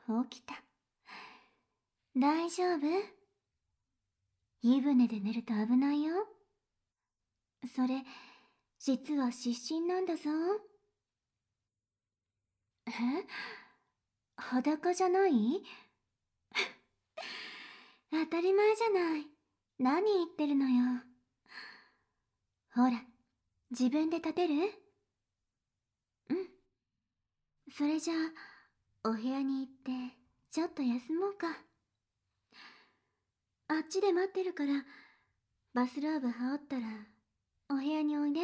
起きた。大丈夫？湯船で寝ると危ないよ。それ、実は失神なんだぞ。え？裸じゃない？当たり前じゃない。何言ってるのよ。ほら、自分で立てる？うん。それじゃあ、お部屋に行って、ちょっと休もうか。あっちで待ってるから、バスローブ羽織ったら、お部屋においで。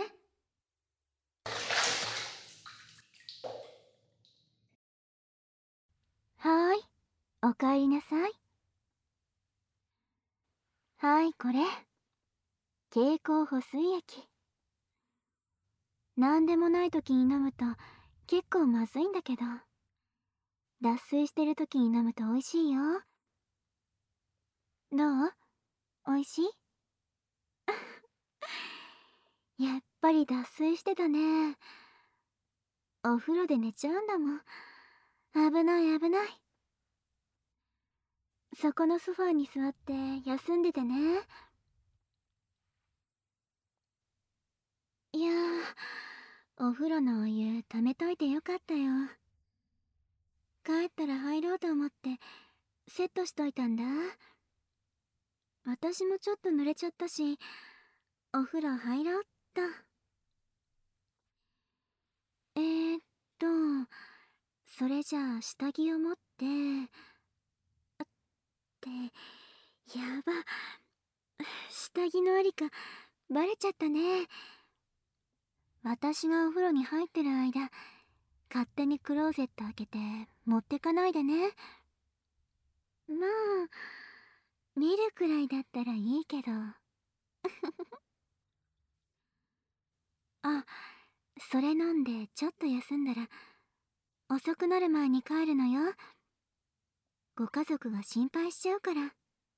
はーい、おかえりなさい。はい、これ。経口補水液。なんでもない時に飲むと結構まずいんだけど、脱水してる時に飲むと美味しいよ。どう？美味しい？やっぱり脱水してたね。お風呂で寝ちゃうんだもん。危ない危ない。そこのソファーに座って休んでてね。いやー、お風呂のお湯溜めといてよかったよ。帰ったら入ろうと思ってセットしといたんだ。私もちょっと濡れちゃったし、お風呂入ろうっと。えーっと、それじゃあ下着を持って、やば、下着のありかバレちゃったね。私がお風呂に入ってる間、勝手にクローゼット開けて持ってかないでね。まあ、見るくらいだったらいいけど。あ、それ飲んでちょっと休んだら、遅くなる前に帰るのよ。ご家族が心配しちゃうから。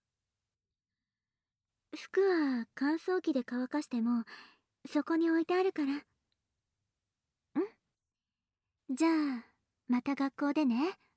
服は乾燥機で乾かしても、そこに置いてあるから。ん？じゃあ、また学校でね。